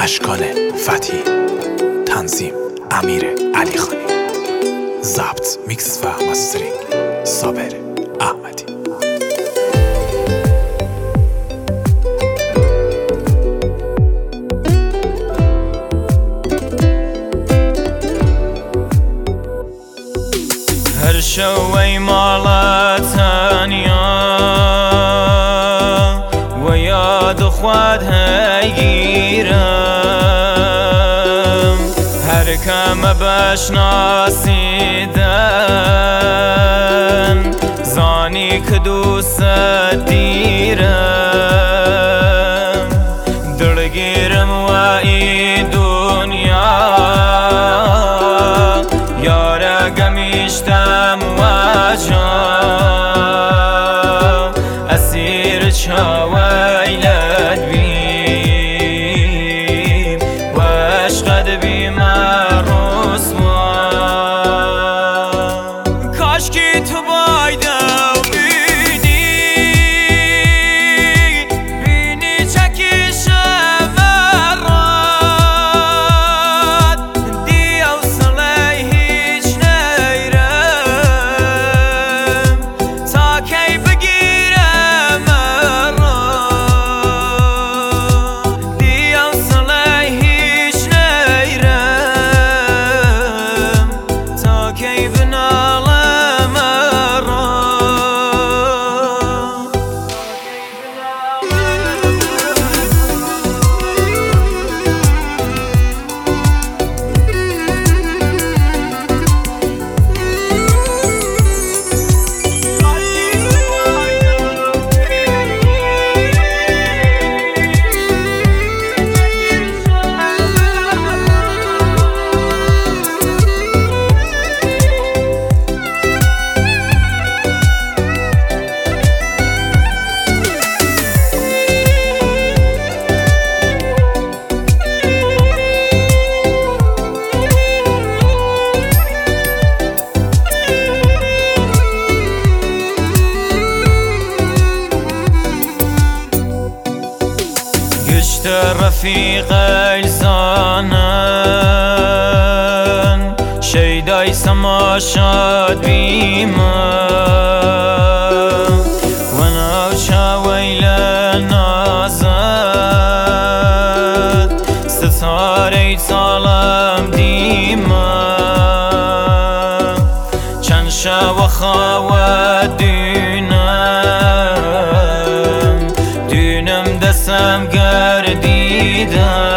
اشکان فتحی، تنظیم امیر علیخانی، ضبط میکس و مسترینگ صابر احمدی. هر شوی مالتانیا و یاد خود هیگیرم، هر کم بشناسیدن زانی که دوست دیرم، دلگیرم و این دنیا یاره گمیشتم و جا اسیر چاویلت بیم و عشقت بیم رسوا. کاشکی تو بایدم بینی چکیشم مراد دی اوصله هیچ نیرم تا کی بگیرم مراد دی اوصله هیچ نیرم تا کی بنالم مراد. گشت رفیق الزانن شیدای سما شاد بیمم و نوچا ویل نازد ستاره سالم دیمم چند شب و خواه دونم دستم گردیدم